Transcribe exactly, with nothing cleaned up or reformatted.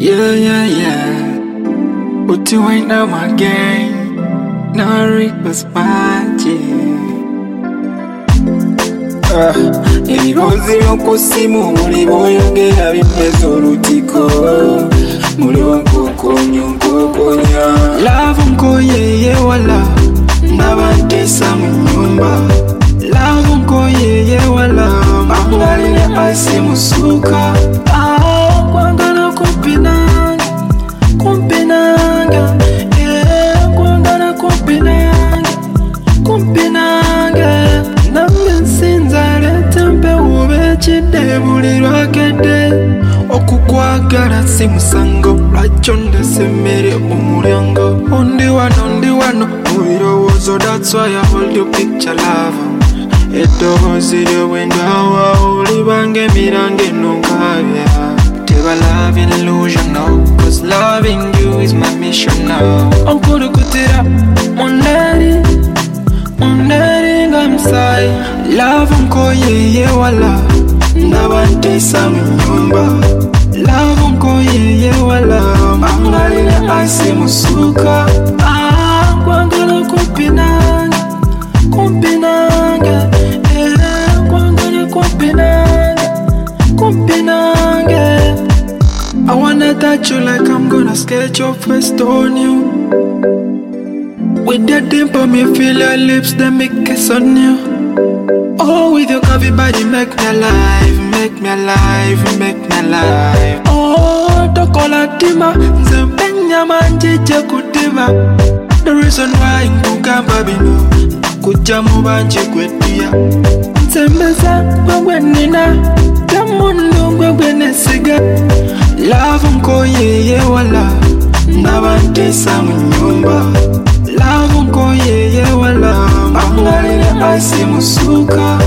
Yeah, yeah, yeah. But you ain't now again. No request party. Ah, ebirozi by'okusimu muli boyogera bimeze olutiko. Muli wankokonyo nkokonya. Love nkoyeye wala. Ndabantesa mu nyumba. Love nkoyeye wala. Mangalile asi musuka. Ah, kwangala kumpinanga. Kumpinanga. Yeah, kwangala kumpinanga. Kumpinanga. Nambe nsinzale tempe ube chide buli lwakede. Okukwagala si musango lwakyo ndesemere omulyango. Ondi wano ndi wano mubirowoozo, that's why I hold your picture love. Eddoboozi ly'obwendawa olibanga emirange nonkabya. Teba love an illusion now, cause loving you is my mission now. Onkulukutira muneri muneri nga musayi. Love nkoyeye wala ndabantesa mu nyumba. Love nkoyeye wala mangalile asi musuka. Ah, kwangala kumpinanga kumpinanga. Eh, kwangala kumpinanga kumpinanga. I wanna touch you like I'm gonna sketch your face on you. With that dimple me feel your lips, then make kiss on you. Oh, with your curvy body make me alive, make me alive, make me alive. Oh, tokola tima, nzempenya manjije kutiva. The reason why nkugamba bino, kuja mubanje kwetia. Nzembeza ngwe nina, tamundu ngwe nesiga. Love nkoyeye wala, ndabantesa mu nyumba. Love nkoyeye wala, mangalile asi musuka.